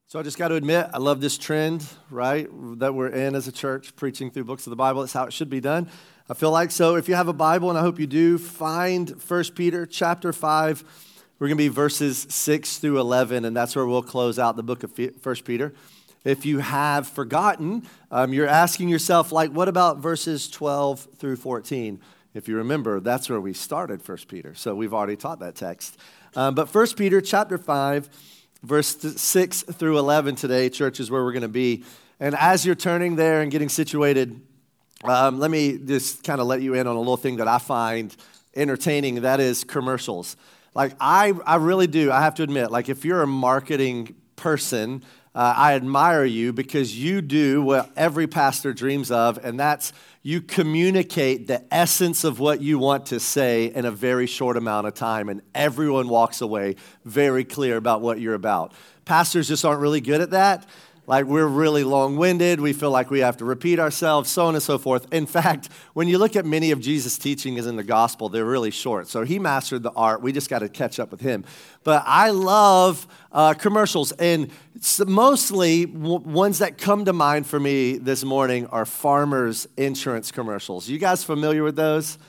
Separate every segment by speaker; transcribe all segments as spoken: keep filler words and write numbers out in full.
Speaker 1: So I just got to admit, I love this trend, right, that we're in as a church, preaching through books of the Bible. It's how it should be done. I feel like so. If you have a Bible, and I hope you do, find First Peter chapter five. We're going to be verses six through eleven, and that's where we'll close out the book of First Peter. If you have forgotten, um, you're asking yourself, like, what about verses twelve through fourteen? If you remember, that's where we started First Peter. So we've already taught that text. Um, but First Peter chapter five, verse six through eleven today, church, is where we're going to be. And as you're turning there and getting situated, um, let me just kind of let you in on a little thing that I find entertaining. That is commercials. Like, I, I really do, I have to admit, like, if you're a marketing person, uh, I admire you because you do what every pastor dreams of, and that's you communicate the essence of what you want to say in a very short amount of time, and everyone walks away very clear about what you're about. Pastors just aren't really good at that. Like, we're really long-winded. We feel like we have to repeat ourselves, so on and so forth. In fact, when you look at many of Jesus' teachings in the gospel, they're really short. So he mastered the art. We just got to catch up with him. But I love uh, commercials, and mostly w- ones that come to mind for me this morning are Farmers Insurance commercials. You guys familiar with those?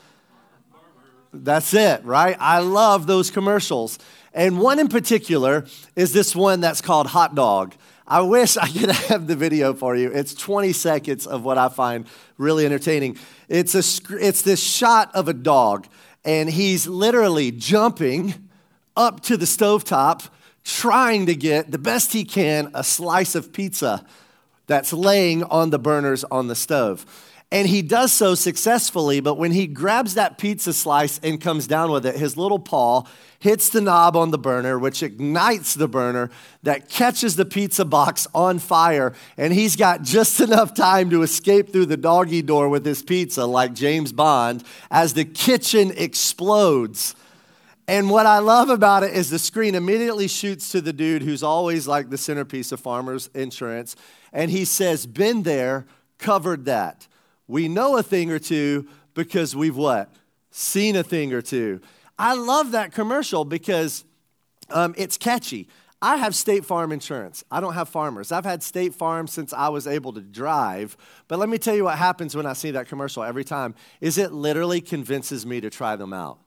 Speaker 1: That's it, right? I love those commercials. And one in particular is this one that's called Hot Dog. I wish I could have the video for you. It's twenty seconds of what I find really entertaining. It's a it's this shot of a dog, and he's literally jumping up to the stovetop, trying to get the best he can a slice of pizza that's laying on the burners on the stove. And he does so successfully, but when he grabs that pizza slice and comes down with it, his little paw hits the knob on the burner, which ignites the burner that catches the pizza box on fire, and he's got just enough time to escape through the doggy door with his pizza like James Bond as the kitchen explodes. And what I love about it is the screen immediately shoots to the dude who's always like the centerpiece of Farmers Insurance, and he says, "Been there, covered that. We know a thing or two because we've what? Seen a thing or two." I love that commercial because um, it's catchy. I have State Farm insurance. I don't have Farmers. I've had State Farm since I was able to drive. But let me tell you what happens when I see that commercial every time, is it literally convinces me to try them out.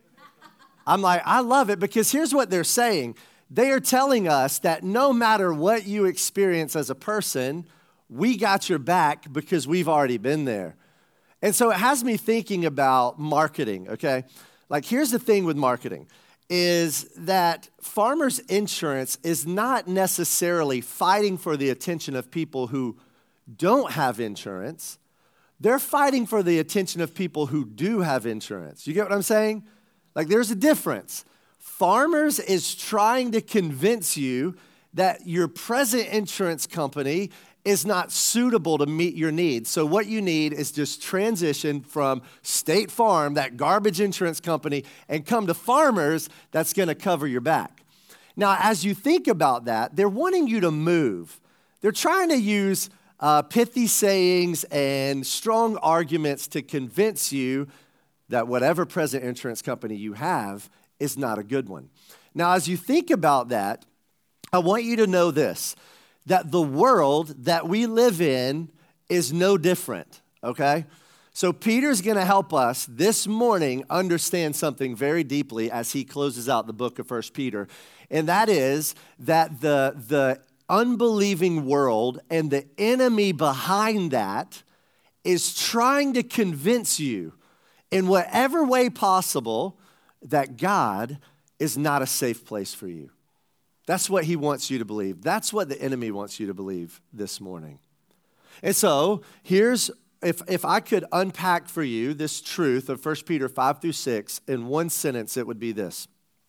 Speaker 1: I'm like, I love it because here's what they're saying. They are telling us that no matter what you experience as a person, we got your back because we've already been there. And so it has me thinking about marketing, okay? Like, here's the thing with marketing, is that Farmers Insurance is not necessarily fighting for the attention of people who don't have insurance. They're fighting for the attention of people who do have insurance. You get what I'm saying? Like, there's a difference. Farmers is trying to convince you that your present insurance company is not suitable to meet your needs. So what you need is just transition from State Farm, that garbage insurance company, and come to Farmers that's going to cover your back. Now, as you think about that, they're wanting you to move. They're trying to use uh, pithy sayings and strong arguments to convince you that whatever present insurance company you have is not a good one. Now, as you think about that, I want you to know this, that the world that we live in is no different, okay? So Peter's going to help us this morning understand something very deeply as he closes out the book of First Peter, and that is that the, the unbelieving world and the enemy behind that is trying to convince you in whatever way possible that God is not a safe place for you. That's what he wants you to believe. That's what the enemy wants you to believe this morning. And so here's, if, if I could unpack for you this truth of First Peter five through six in one sentence, it would be this,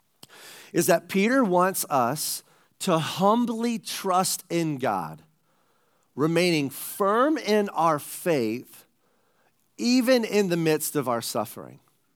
Speaker 1: is that Peter wants us to humbly trust in God, remaining firm in our faith, even in the midst of our suffering.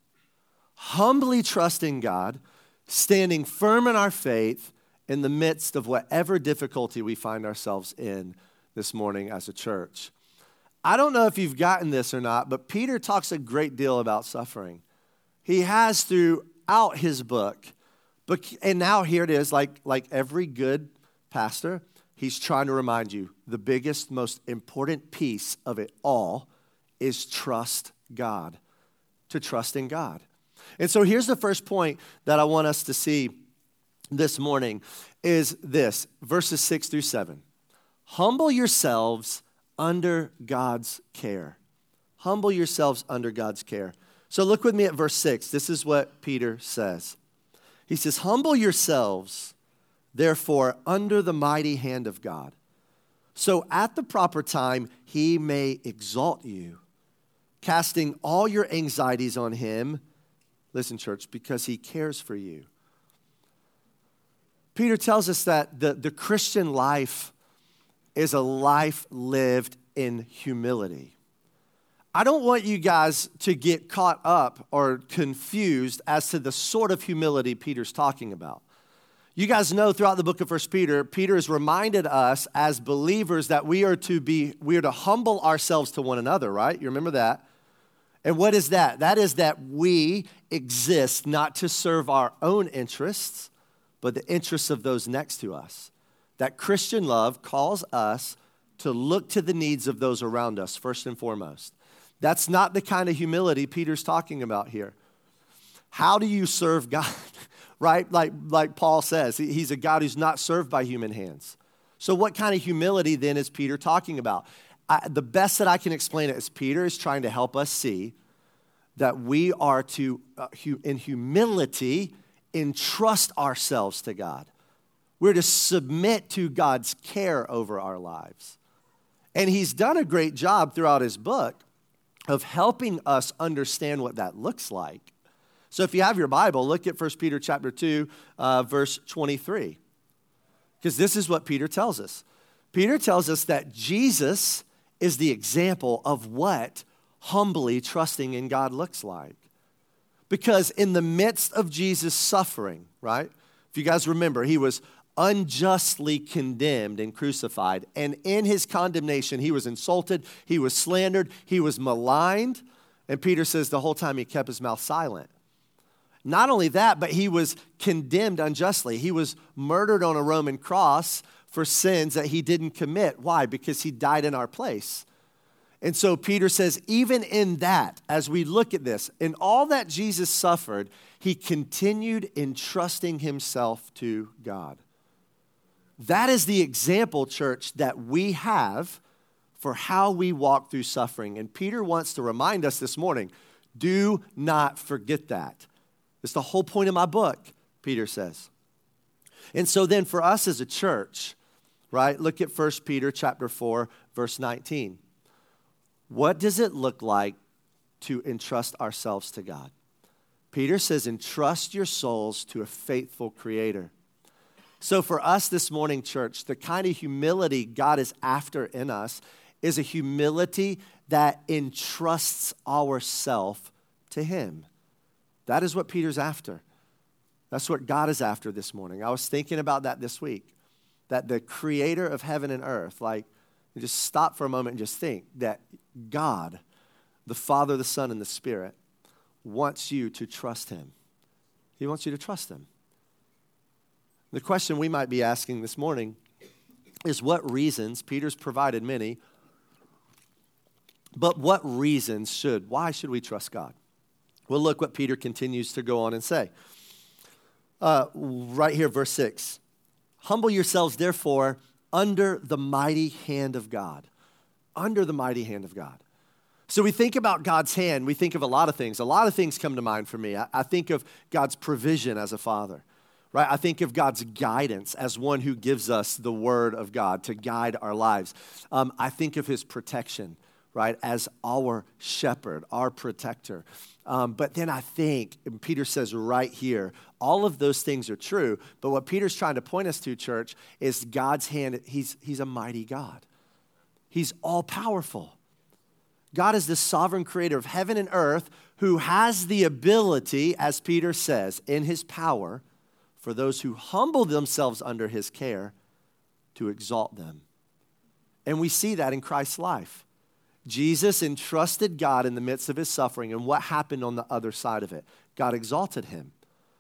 Speaker 1: Humbly trusting God, standing firm in our faith, in the midst of whatever difficulty we find ourselves in this morning as a church. I don't know if you've gotten this or not, but Peter talks a great deal about suffering. He has throughout his book, but and now here it is, like, like every good pastor, he's trying to remind you the biggest, most important piece of it all is trust God, to trust in God. And so here's the first point that I want us to see this morning is this, verses six through seven. Humble yourselves under God's care. Humble yourselves under God's care. So look with me at verse six. This is what Peter says. He says, humble yourselves, therefore, under the mighty hand of God. So at the proper time, he may exalt you, casting all your anxieties on him. Listen, church, because he cares for you. Peter tells us that the, the Christian life is a life lived in humility. I don't want you guys to get caught up or confused as to the sort of humility Peter's talking about. You guys know throughout the book of First Peter, Peter has reminded us as believers that we are to be, we are to humble ourselves to one another, right? You remember that? And what is that? That is that we exist not to serve our own interests, but the interests of those next to us. That Christian love calls us to look to the needs of those around us first and foremost. That's not the kind of humility Peter's talking about here. How do you serve God? Right? Like, like Paul says, he's a God who's not served by human hands. So what kind of humility then is Peter talking about? I, the best that I can explain it is Peter is trying to help us see that we are to, uh, hu- in humility, entrust ourselves to God. We're to submit to God's care over our lives. And he's done a great job throughout his book of helping us understand what that looks like. So if you have your Bible, look at First Peter chapter two, uh, verse twenty-three. Because this is what Peter tells us. Peter tells us that Jesus is the example of what humbly trusting in God looks like. Because in the midst of Jesus' suffering, right? If you guys remember, he was unjustly condemned and crucified. And in his condemnation, he was insulted, he was slandered, he was maligned. And Peter says the whole time he kept his mouth silent. Not only that, but he was condemned unjustly. He was murdered on a Roman cross for sins that he didn't commit. Why? Because he died in our place. And so Peter says, even in that, as we look at this, in all that Jesus suffered, he continued entrusting himself to God. That is the example, church, that we have for how we walk through suffering. And Peter wants to remind us this morning, do not forget that. It's the whole point of my book, Peter says. And so then for us as a church, right, look at First Peter chapter four, verse nineteen. What does it look like to entrust ourselves to God? Peter says, entrust your souls to a faithful Creator. So for us this morning, church, the kind of humility God is after in us is a humility that entrusts ourselves to Him. That is what Peter's after. That's what God is after this morning. I was thinking about that this week, that the Creator of heaven and earth, like, just stop for a moment and just think that God, the Father, the Son, and the Spirit, wants you to trust Him. He wants you to trust Him. The question we might be asking this morning is what reasons, Peter's provided many, but what reasons should, why should we trust God? Well, look what Peter continues to go on and say. Uh, right here, verse six. Humble yourselves, therefore, under the mighty hand of God. Under the mighty hand of God. So we think about God's hand, we think of a lot of things. A lot of things come to mind for me. I, I think of God's provision as a father, right? I think of God's guidance as one who gives us the word of God to guide our lives. Um, I think of His protection, right, as our shepherd, our protector. Um, but then I think, and Peter says right here, all of those things are true, but what Peter's trying to point us to, church, is God's hand. He's, he's a mighty God. He's all-powerful. God is the sovereign creator of heaven and earth who has the ability, as Peter says, in His power, for those who humble themselves under His care, to exalt them. And we see that in Christ's life. Jesus entrusted God in the midst of His suffering, and what happened on the other side of it? God exalted Him.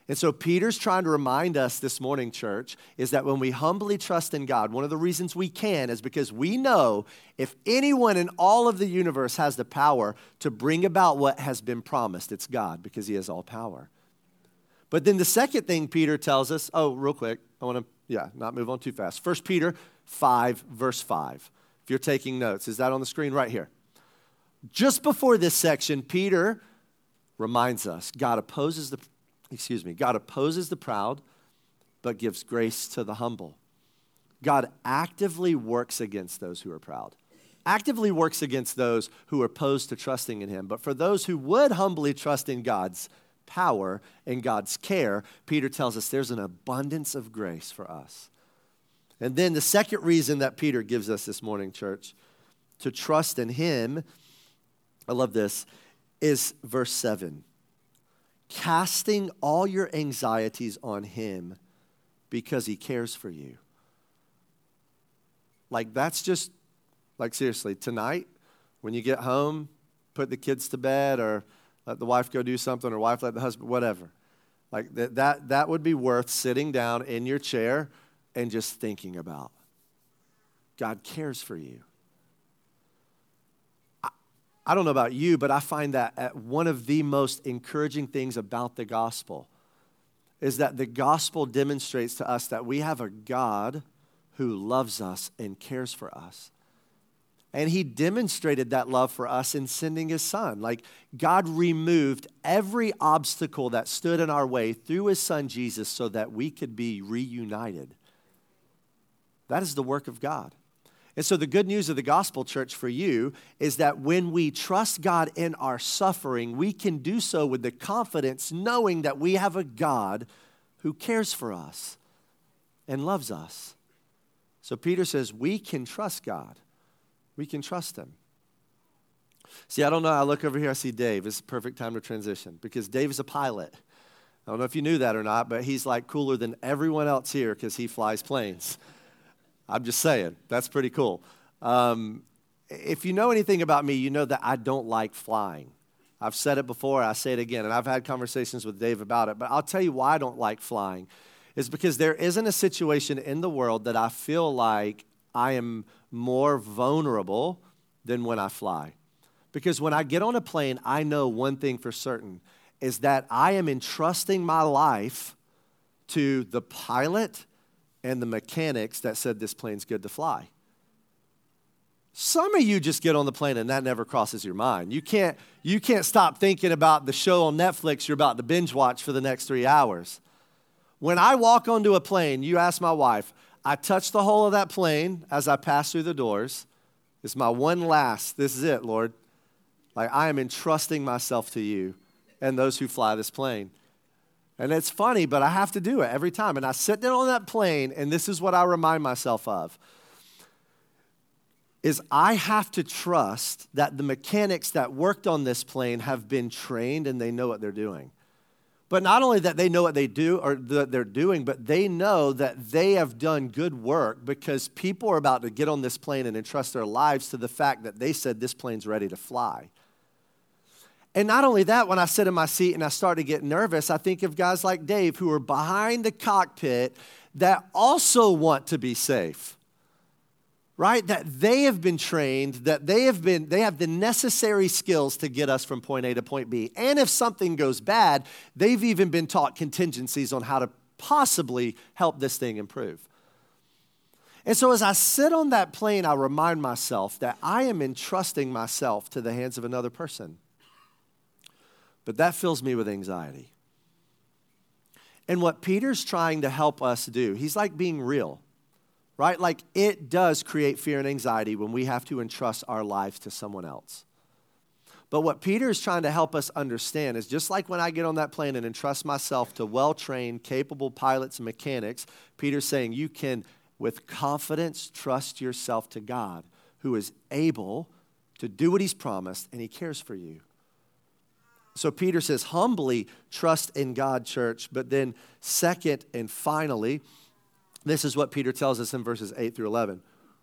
Speaker 1: And so Peter's trying to remind us this morning, church, is that when we humbly trust in God, one of the reasons we can is because we know if anyone in all of the universe has the power to bring about what has been promised, it's God, because he has all power. But then the second thing Peter tells us, oh, real quick, I want to, yeah, not move on too fast. First Peter five, verse five. If you're taking notes, is that on the screen right here? Just before this section, Peter reminds us, God opposes the Excuse me, God opposes the proud, but gives grace to the humble. God actively works against those who are proud, actively works against those who are opposed to trusting in him. But for those who would humbly trust in God's power and God's care, Peter tells us there's an abundance of grace for us. And then the second reason that Peter gives us this morning, church, to trust in him, I love this, is verse seven. Casting all your anxieties on him because he cares for you. Like that's just, like seriously, tonight when you get home, put the kids to bed or let the wife go do something or wife let the husband, whatever. Like that, that, that would be worth sitting down in your chair and just thinking about. God cares for you. I don't know about you, but I find that one of the most encouraging things about the gospel is that the gospel demonstrates to us that we have a God who loves us and cares for us. And he demonstrated that love for us in sending his son. Like God removed every obstacle that stood in our way through his son Jesus so that we could be reunited. That is the work of God. And so the good news of the gospel, church, for you is that when we trust God in our suffering, we can do so with the confidence knowing that we have a God who cares for us and loves us. So Peter says we can trust God. We can trust him. See, I don't know. I look over here, I see Dave. It's a perfect time to transition because Dave is a pilot. I don't know if you knew that or not, but he's like cooler than everyone else here because he flies planes. I'm just saying, that's pretty cool. Um, if you know anything about me, you know that I don't like flying. I've said it before, I say it again, and I've had conversations with Dave about it, but I'll tell you why I don't like flying. It's because there isn't a situation in the world that I feel like I am more vulnerable than when I fly. Because when I get on a plane, I know one thing for certain, is that I am entrusting my life to the pilot and the mechanics that said this plane's good to fly. Some of you just get on the plane and that never crosses your mind. You can't, you can't stop thinking about the show on Netflix you're about to binge watch for the next three hours. When I walk onto a plane, you ask my wife, I touch the hull of that plane as I pass through the doors. It's my one last, this is it, Lord. Like I am entrusting myself to you and those who fly this plane. And it's funny, but I have to do it every time. And I sit down on that plane, and this is what I remind myself of, is I have to trust that the mechanics that worked on this plane have been trained and they know what they're doing. But not only that they know what they do or that they're doing, but they know that they have done good work because people are about to get on this plane and entrust their lives to the fact that they said this plane's ready to fly. And not only that, when I sit in my seat and I start to get nervous, I think of guys like Dave who are behind the cockpit that also want to be safe, right? That they have been trained, that they have been, they have the necessary skills to get us from point A to point B. And if something goes bad, they've even been taught contingencies on how to possibly help this thing improve. And so as I sit on that plane, I remind myself that I am entrusting myself to the hands of another person. But that fills me with anxiety. And what Peter's trying to help us do, he's like being real, right? Like it does create fear and anxiety when we have to entrust our lives to someone else. But what Peter is trying to help us understand is just like when I get on that plane and entrust myself to well-trained, capable pilots and mechanics, Peter's saying you can, with confidence, trust yourself to God, who is able to do what he's promised, and he cares for you. So Peter says, humbly trust in God, church. But then second and finally, this is what Peter tells us in verses eight through eleven.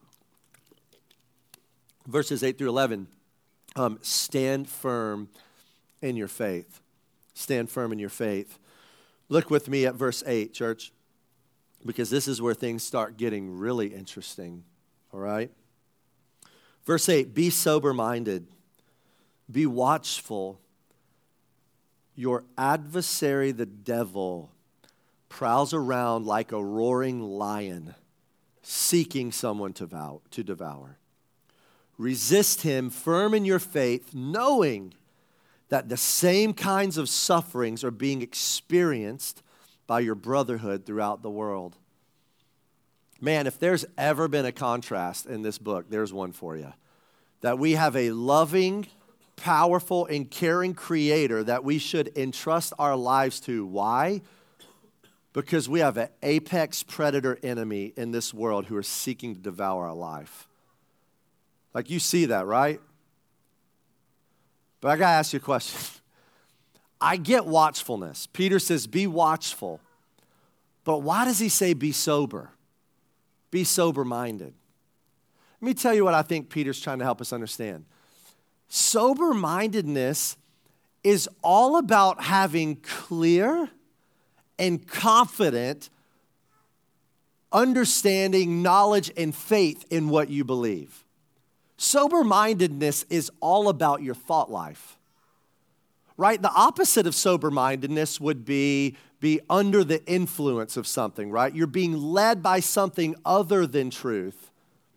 Speaker 1: Verses eight through eleven, um, stand firm in your faith. Stand firm in your faith. Look with me at verse eight, church, because this is where things start getting really interesting, all right? Verse eight, be sober-minded, be watchful. Your adversary, the devil, prowls around like a roaring lion, seeking someone to vow, to devour. Resist him, firm in your faith, knowing that the same kinds of sufferings are being experienced by your brotherhood throughout the world. Man, if there's ever been a contrast in this book, there's one for you. That we have a loving, powerful, and caring creator that we should entrust our lives to. Why? Because we have an apex predator enemy in this world who are seeking to devour our life. Like, you see that, right? But I got to ask you a question. I get watchfulness. Peter says, be watchful. But why does he say be sober? Be sober-minded. Let me tell you what I think Peter's trying to help us understand. Sober-mindedness is all about having clear and confident understanding, knowledge, and faith in what you believe. Sober-mindedness is all about your thought life, right? The opposite of sober-mindedness would be be under the influence of something, right? You're being led by something other than truth.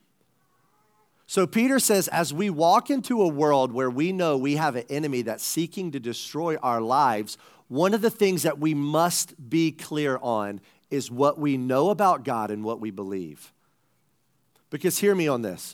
Speaker 1: So Peter says, as we walk into a world where we know we have an enemy that's seeking to destroy our lives, one of the things that we must be clear on is what we know about God and what we believe. Because hear me on this.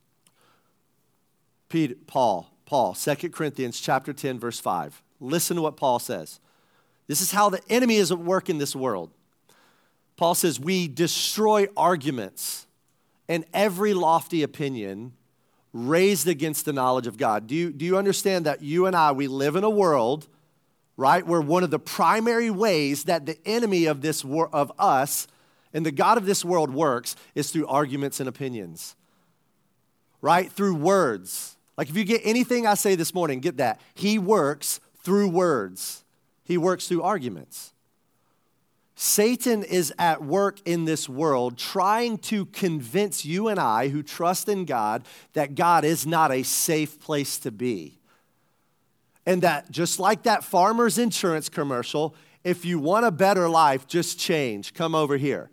Speaker 1: Peter, Paul, Paul, Second Corinthians chapter ten, verse five. Listen to what Paul says. This is how the enemy is at work in this world. Paul says, we destroy arguments and every lofty opinion raised against the knowledge of God. Do you, do you understand that you and I, we live in a world, right, where one of the primary ways that the enemy of this wor- of us and the God of this world works is through arguments and opinions, right? Through words. Like if you get anything I say this morning, get that. He works through words. He works through arguments. Satan is at work in this world trying to convince you and I who trust in God that God is not a safe place to be. And that just like that farmer's insurance commercial, if you want a better life, just change. Come over here.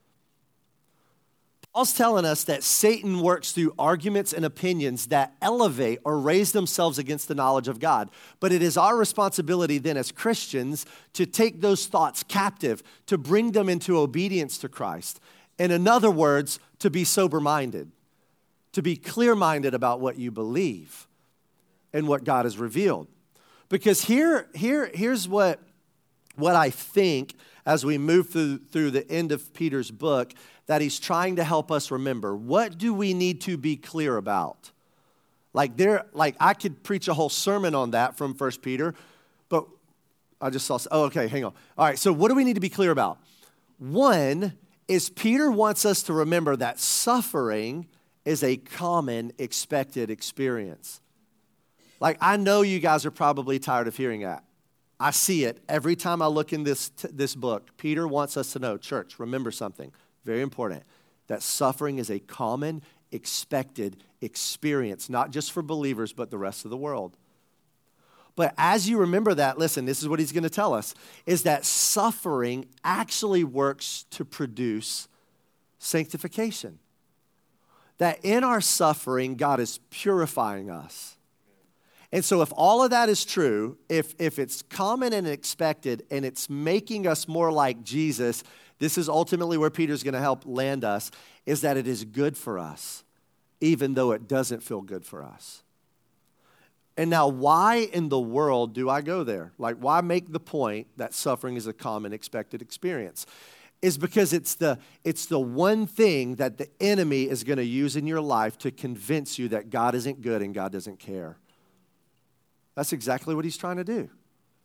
Speaker 1: Paul's telling us that Satan works through arguments and opinions that elevate or raise themselves against the knowledge of God. But it is our responsibility then as Christians to take those thoughts captive, to bring them into obedience to Christ. And in other words, to be sober-minded, to be clear-minded about what you believe and what God has revealed. Because here, here, here's what, what I think as we move through, through the end of Peter's book that he's trying to help us remember. What do we need to be clear about? Like there, like I could preach a whole sermon on that from First Peter, but I just saw, oh, okay, hang on. All right, so what do we need to be clear about? One is Peter wants us to remember that suffering is a common expected experience. Like I know you guys are probably tired of hearing that. I see it every time I look in this, t- this book. Peter wants us to know, church, remember something. Very important, that suffering is a common, expected experience, not just for believers, but the rest of the world. But as you remember that, listen, this is what he's going to tell us, is that suffering actually works to produce sanctification. That in our suffering, God is purifying us. And so if all of that is true, if, if it's common and expected, and it's making us more like Jesus, this is ultimately where Peter's going to help land us, is that it is good for us, even though it doesn't feel good for us. And now, why in the world do I go there? Like, why make the point that suffering is a common expected experience? Is because it's the, it's the one thing that the enemy is going to use in your life to convince you that God isn't good and God doesn't care. That's exactly what he's trying to do.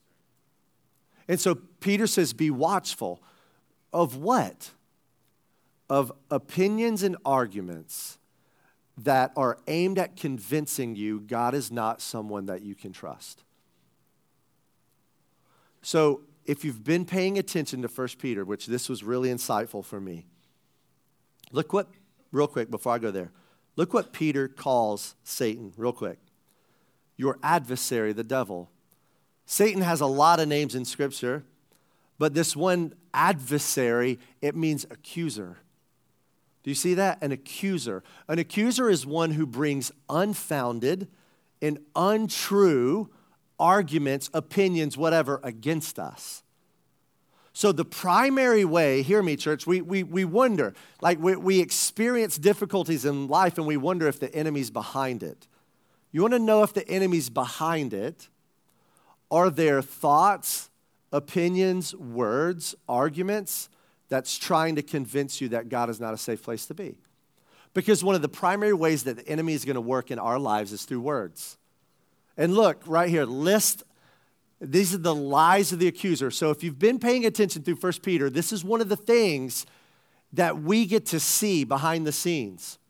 Speaker 1: And so Peter says, be watchful. Of what? Of opinions and arguments that are aimed at convincing you God is not someone that you can trust. So if you've been paying attention to First Peter, which this was really insightful for me, look what, real quick before I go there, look what Peter calls Satan, real quick. Your adversary, the devil. Satan has a lot of names in Scripture, but this one adversary, it means accuser. Do you see that? An accuser. An accuser is one who brings unfounded and untrue arguments, opinions, whatever, against us. So the primary way, hear me, church, we we we wonder, like we, we experience difficulties in life and we wonder if the enemy's behind it. You want to know if the enemy's behind it? Are there thoughts, opinions, words, arguments that's trying to convince you that God is not a safe place to be? Because one of the primary ways that the enemy is going to work in our lives is through words. And look, right here, list, these are the lies of the accuser. So if you've been paying attention through First Peter, this is one of the things that we get to see behind the scenes.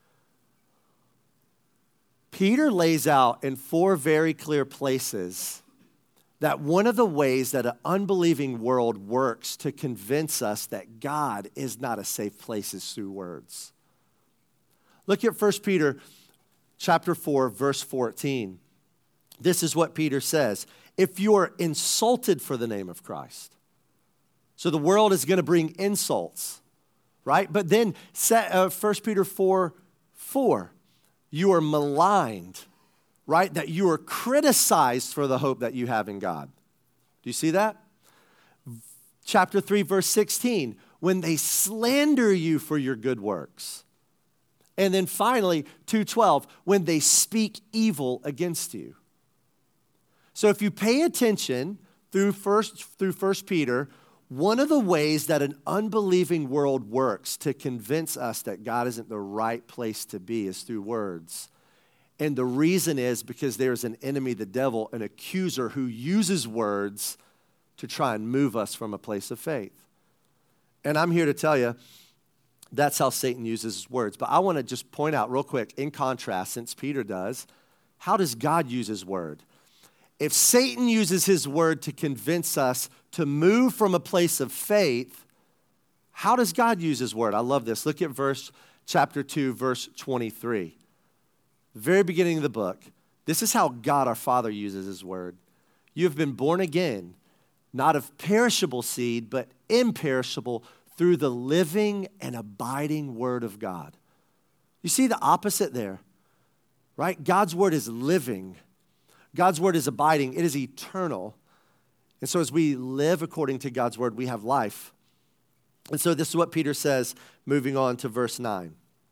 Speaker 1: Peter lays out in four very clear places that one of the ways that an unbelieving world works to convince us that God is not a safe place is through words. Look at First Peter chapter four, verse fourteen. This is what Peter says. If you're insulted for the name of Christ. So the world is going to bring insults, right? But then uh, First Peter four, four, you are maligned, right? That you are criticized for the hope that you have in God. Do you see that? Chapter three, verse sixteen, when they slander you for your good works. And then finally, two twelve, when they speak evil against you. So if you pay attention through first, through First Peter, one of the ways that an unbelieving world works to convince us that God isn't the right place to be is through words. And the reason is because there's an enemy, the devil, an accuser who uses words to try and move us from a place of faith. And I'm here to tell you, that's how Satan uses his words. But I want to just point out real quick, in contrast, since Peter does, how does God use his word? If Satan uses his word to convince us to move from a place of faith, how does God use his word? I love this. Look at verse chapter two, verse twenty-three. The very beginning of the book. This is how God our Father uses his word. You have been born again, not of perishable seed, but imperishable through the living and abiding word of God. You see the opposite there, right? God's word is living. God's word is abiding. It is eternal. And so as we live according to God's word, we have life. And so this is what Peter says, moving on to verse nine.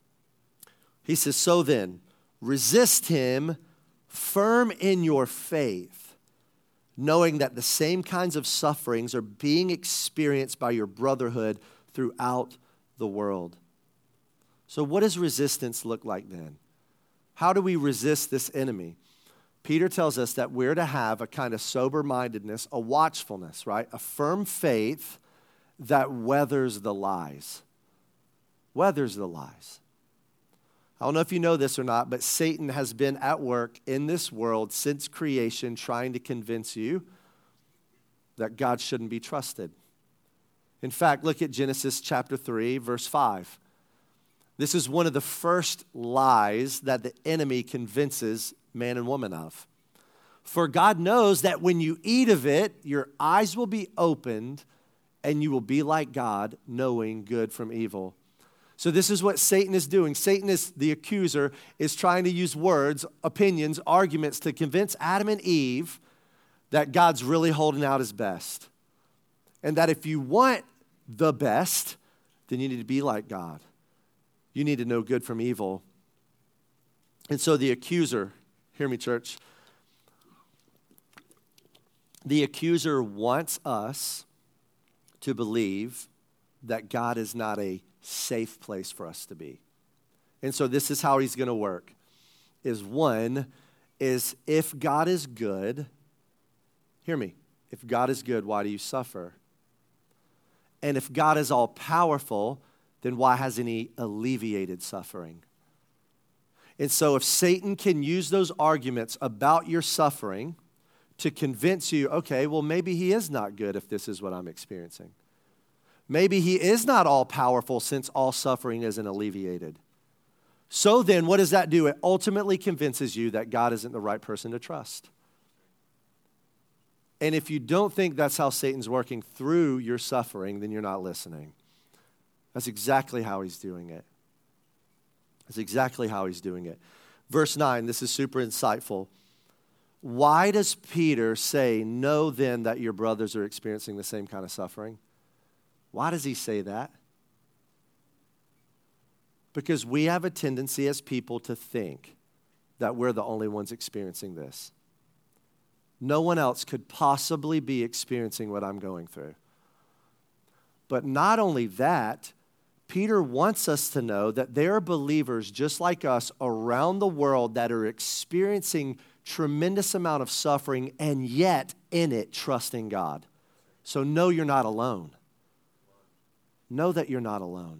Speaker 1: He says, so then, resist him firm in your faith, knowing that the same kinds of sufferings are being experienced by your brotherhood throughout the world. So what does resistance look like then? How do we resist this enemy? Peter tells us that we're to have a kind of sober-mindedness, a watchfulness, right? A firm faith that weathers the lies. Weathers the lies. I don't know if you know this or not, but Satan has been at work in this world since creation trying to convince you that God shouldn't be trusted. In fact, look at Genesis chapter three, verse five. This is one of the first lies that the enemy convinces man and woman of. For God knows that when you eat of it, your eyes will be opened and you will be like God, knowing good from evil. So this is what Satan is doing. Satan is the accuser, is trying to use words, opinions, arguments to convince Adam and Eve that God's really holding out his best. And that if you want the best, then you need to be like God. You need to know good from evil. And so the accuser, hear me, church, the accuser wants us to believe that God is not a safe place for us to be. And so this is how he's going to work. Is one, is if God is good, hear me, if God is good, why do you suffer? And if God is all-powerful, then why hasn't he alleviated suffering? And so if Satan can use those arguments about your suffering to convince you, okay, well, maybe he is not good if this is what I'm experiencing. Maybe he is not all-powerful since all suffering isn't alleviated. So then, what does that do? It ultimately convinces you that God isn't the right person to trust. And if you don't think that's how Satan's working through your suffering, then you're not listening. That's exactly how he's doing it. That's exactly how he's doing it. Verse nine, this is super insightful. Why does Peter say, know then that your brothers are experiencing the same kind of suffering? Why does he say that? Because we have a tendency as people to think that we're the only ones experiencing this. No one else could possibly be experiencing what I'm going through. But not only that, Peter wants us to know that there are believers just like us around the world that are experiencing tremendous amount of suffering and yet in it trusting God. So know you're not alone. Know that you're not alone.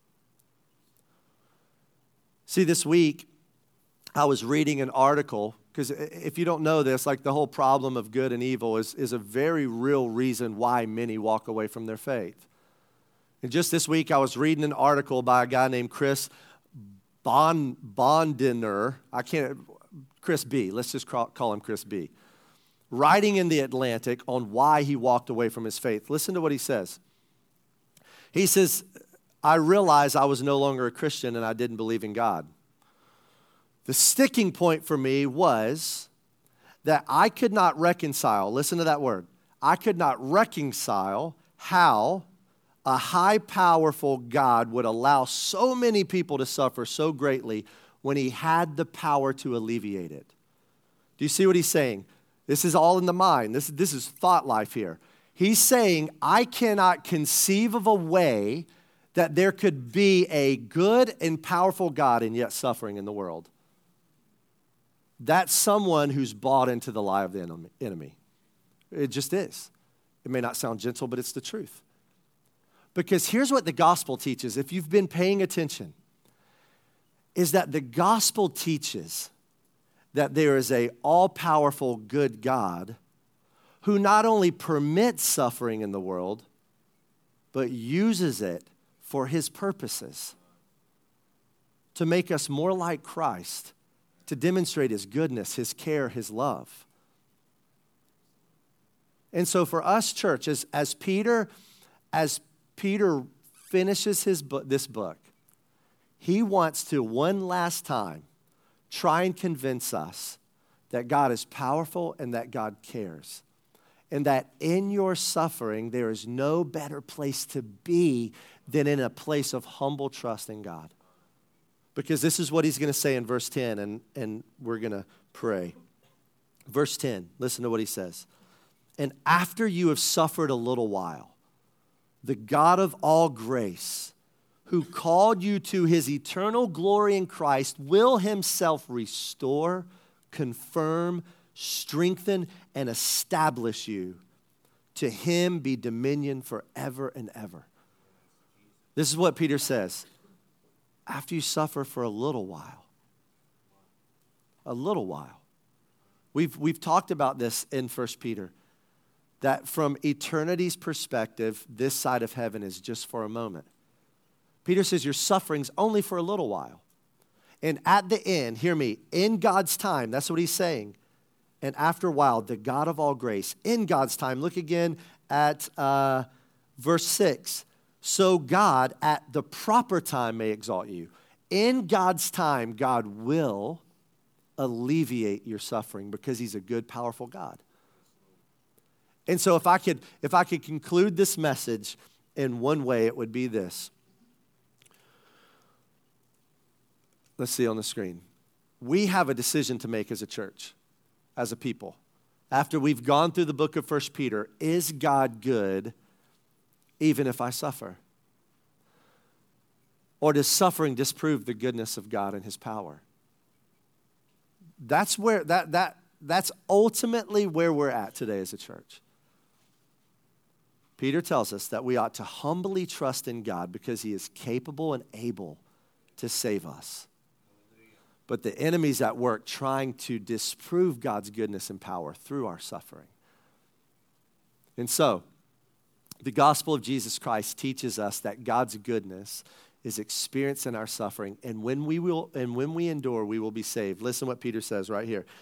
Speaker 1: See, this week, I was reading an article, because if you don't know this, like the whole problem of good and evil is, is a very real reason why many walk away from their faith. And just this week, I was reading an article by a guy named Chris Bond, Bondiner. I can't, Chris B. Let's just call, call him Chris B. Writing in The Atlantic on why he walked away from his faith. Listen to what he says. He says, I realized I was no longer a Christian and I didn't believe in God. The sticking point for me was that I could not reconcile, listen to that word, I could not reconcile how a high, powerful God would allow so many people to suffer so greatly when he had the power to alleviate it. Do you see what he's saying? This is all in the mind. This, this is thought life here. He's saying, I cannot conceive of a way that there could be a good and powerful God and yet suffering in the world. That's someone who's bought into the lie of the enemy. It just is. It may not sound gentle, but it's the truth. Because here's what the gospel teaches, if you've been paying attention, is that the gospel teaches that there is an all-powerful good God who not only permits suffering in the world, but uses it for his purposes to make us more like Christ, to demonstrate his goodness, his care, his love. And so for us, church, as, as Peter, as Peter finishes his book, this book, he wants to one last time try and convince us that God is powerful and that God cares. And that in your suffering, there is no better place to be than in a place of humble trust in God. Because this is what he's going to say in verse ten, and, and we're going to pray. Verse ten, listen to what he says. And after you have suffered a little while, the God of all grace, who called you to his eternal glory in Christ, will himself restore, confirm, strengthen, and establish you. To him be dominion forever and ever. This is what Peter says. After you suffer for a little while, a little while. We've, we've talked about this in First Peter, that from eternity's perspective, this side of heaven is just for a moment. Peter says your suffering's only for a little while. And at the end, hear me, in God's time, that's what he's saying. And after a while, the God of all grace, in God's time, look again at uh, verse six. So God, at the proper time, may exalt you. In God's time, God will alleviate your suffering because he's a good, powerful God. And so if I could, if I could conclude this message in one way, it would be this. Let's see on the screen. We have a decision to make as a church, as a people. After we've gone through the book of First Peter, is God good even if I suffer? Or does suffering disprove the goodness of God and his power? That's where that that that's ultimately where we're at today as a church. Peter tells us that we ought to humbly trust in God because he is capable and able to save us. but the enemy's at work trying to disprove God's goodness and power through our suffering. And so, the gospel of Jesus Christ teaches us that God's goodness is experienced in our suffering, and when we will, and when we endure, we will be saved. Listen what Peter says right here.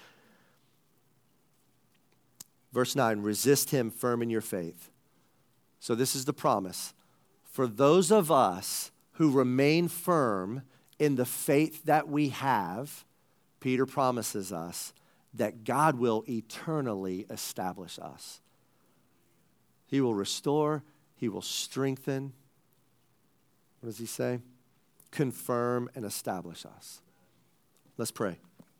Speaker 1: Verse nine, resist him firm in your faith. So this is the promise. For those of us who remain firm in the faith that we have, Peter promises us that God will eternally establish us. He will restore, he will strengthen. What does he say? Confirm and establish us. Let's pray.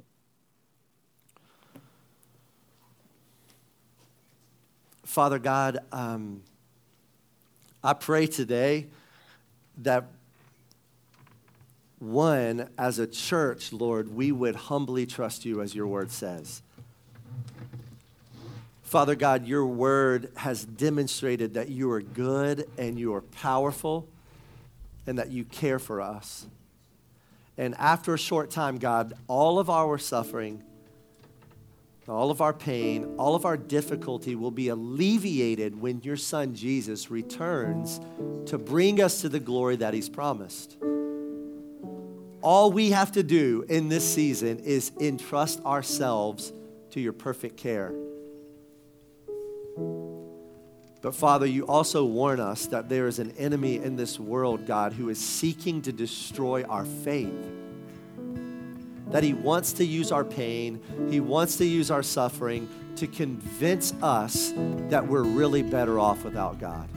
Speaker 1: Father God, um, I pray today that one, as a church, Lord, we would humbly trust you as your word says. Father God, your word has demonstrated that you are good and you are powerful and that you care for us. And after a short time, God, all of our suffering, all of our pain, all of our difficulty will be alleviated when your son Jesus returns to bring us to the glory that he's promised. All we have to do in this season is entrust ourselves to your perfect care. But Father, you also warn us that there is an enemy in this world, God, who is seeking to destroy our faith. That he wants to use our pain, he wants to use our suffering to convince us that we're really better off without God.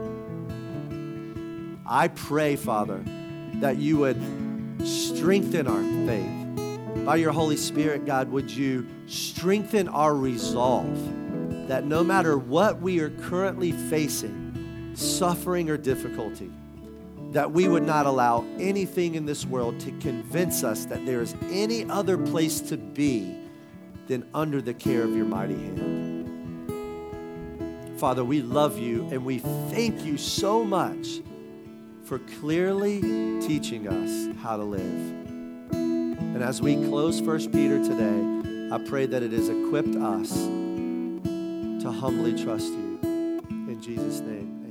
Speaker 1: I pray, Father, that you would strengthen our faith. By your Holy Spirit, God, would you strengthen our resolve that no matter what we are currently facing, suffering or difficulty, that we would not allow anything in this world to convince us that there is any other place to be than under the care of your mighty hand. Father, we love you and we thank you so much for clearly teaching us how to live. And as we close First Peter today, I pray that it has equipped us to humbly trust you. In Jesus' name.